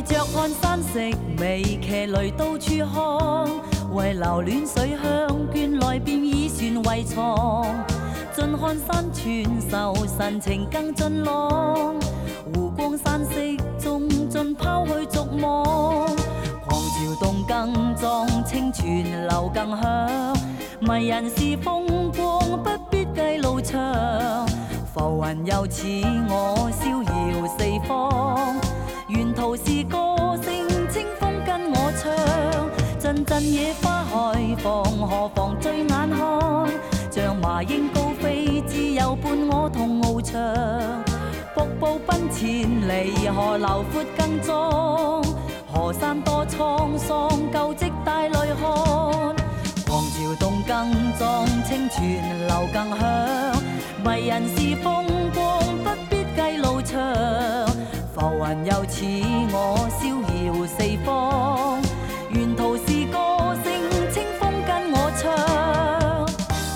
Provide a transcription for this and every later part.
着看山色，美騎雷到處看，為留戀水鄉，倦來便以船為床。盡看山川秀，神情更俊朗。湖光山色中，盡拋去俗望。狂潮動更壯，清泉流更響。迷人是風光，不必計路長。浮雲又似我，逍遙四方。沿途是歌聲，清風跟我唱。陣陣野花開放，何妨醉眼看。像麻鷹高飛，自由伴我同翱翔。瀑布奔前離，河流闊更壯。河山多滄桑，舊跡帶淚看。狂潮動更壯，清泉流更響。迷人是風光，不必計路長。浮雲又似我，逍遙四方。沿途是歌聲，清風跟我唱。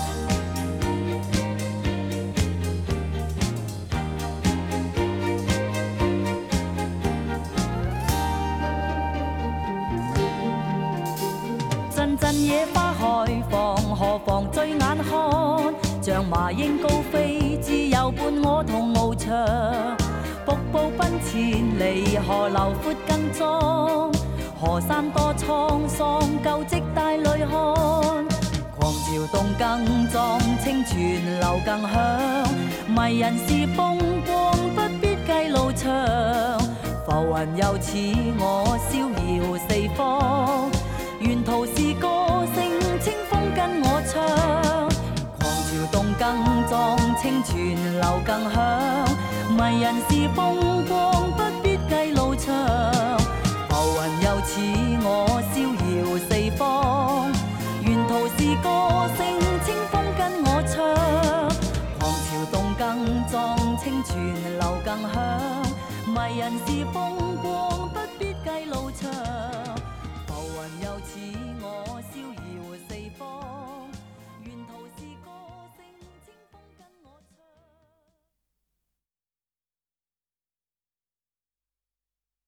陣陣野花開放，何妨醉眼看。像麻鷹高飛，自由伴我同翱翔。瀑布奔前離，河流闊更壯。河山多滄桑，舊跡帶淚看。狂潮動更壯，清泉流更響。迷人是風光，不必計路長。浮雲又似我，逍遙四方。沿途是歌聲，清風跟我唱。狂潮動更壯，清泉流更響。迷人是風光，不必計路長。浮雲又似我，逍遙四方。沿途是歌聲，清風跟我唱。狂潮動更壯，清泉流更響。迷人是風光，不必計路長。浮雲又似我。